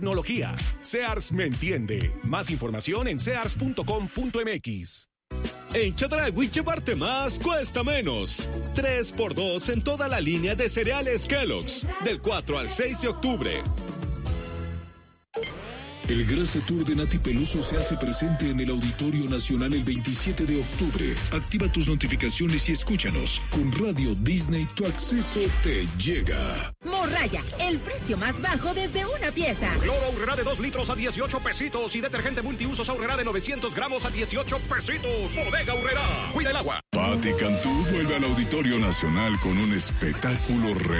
Tecnología. Sears me entiende. Más información en sears.com.mx. En Chedraui llevarte más cuesta menos. 3x2 en toda la línea de cereales Kellogg's. Del 4 al 6 de octubre. El Grass Tour de Nati Peluso se hace presente en el Auditorio Nacional el 27 de octubre. Activa tus notificaciones y escúchanos. Con Radio Disney tu acceso te llega. Morraya, el precio más bajo desde una pieza. Cloro Aurrera de 2 litros a 18 pesitos y detergente multiusos Aurrera de 900 gramos a 18 pesitos. Bodega Aurrera. Cuida el agua. Patti Cantú vuelve al Auditorio Nacional con un espectáculo